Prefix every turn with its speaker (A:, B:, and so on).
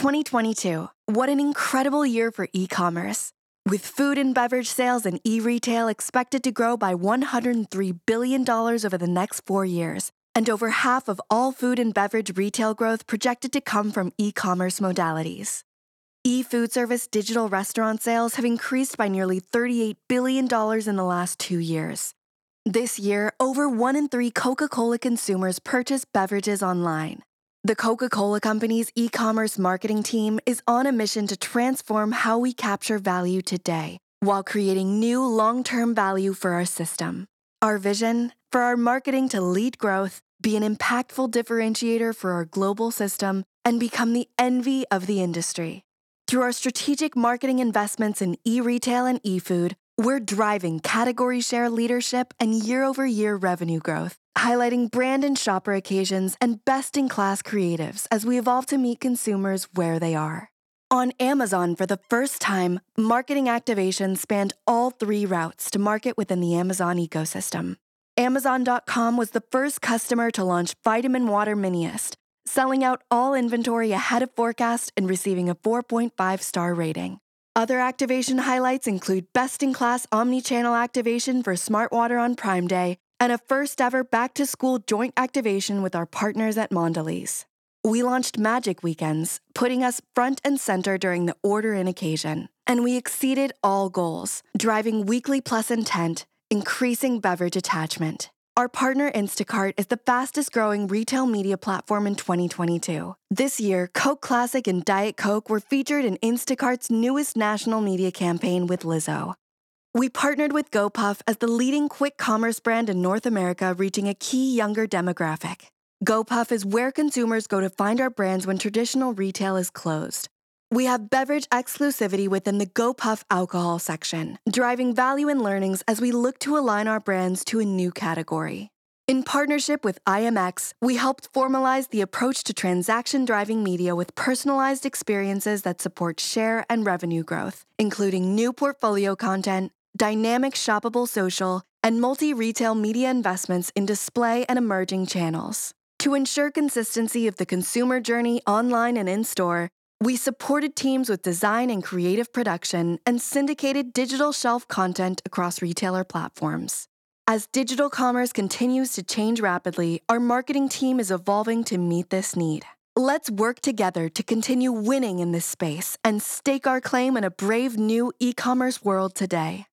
A: 2022. What an incredible year for e-commerce. With food and beverage sales and e-retail expected to grow by $103 billion over the next 4 years, and over half of all food and beverage retail growth projected to come from e-commerce modalities. E-food service digital restaurant sales have increased by nearly $38 billion in the last 2 years. This year, over 1 in 3 Coca-Cola consumers purchase beverages online. The Coca-Cola Company's e-commerce marketing team is on a mission to transform how we capture value today while creating new long-term value for our system. Our vision? For our marketing to lead growth, be an impactful differentiator for our global system, and become the envy of the industry. Through our strategic marketing investments in e-retail and e-food, we're driving category share leadership and year-over-year revenue growth, highlighting brand and shopper occasions and best-in-class creatives as we evolve to meet consumers where they are. On Amazon, for the first time, marketing activations spanned all 3 routes to market within the Amazon ecosystem. Amazon.com was the first customer to launch Vitamin Water Miniest, selling out all inventory ahead of forecast and receiving a 4.5-star rating. Other activation highlights include best-in-class omni-channel activation for Smart Water on Prime Day and a first-ever back-to-school joint activation with our partners at Mondelez. We launched Magic Weekends, putting us front and center during the order-in occasion, and we exceeded all goals, driving weekly plus intent, increasing beverage attachment. Our partner Instacart is the fastest-growing retail media platform in 2022. This year, Coke Classic and Diet Coke were featured in Instacart's newest national media campaign with Lizzo. We partnered with GoPuff as the leading quick commerce brand in North America, reaching a key younger demographic. GoPuff is where consumers go to find our brands when traditional retail is closed. We have beverage exclusivity within the GoPuff alcohol section, driving value and learnings as we look to align our brands to a new category. In partnership with IMX, we helped formalize the approach to transaction-driving media with personalized experiences that support share and revenue growth, including new portfolio content, dynamic shoppable social, and multi-retail media investments in display and emerging channels. To ensure consistency of the consumer journey online and in-store, we supported teams with design and creative production and syndicated digital shelf content across retailer platforms. As digital commerce continues to change rapidly, our marketing team is evolving to meet this need. Let's work together to continue winning in this space and stake our claim in a brave new e-commerce world today.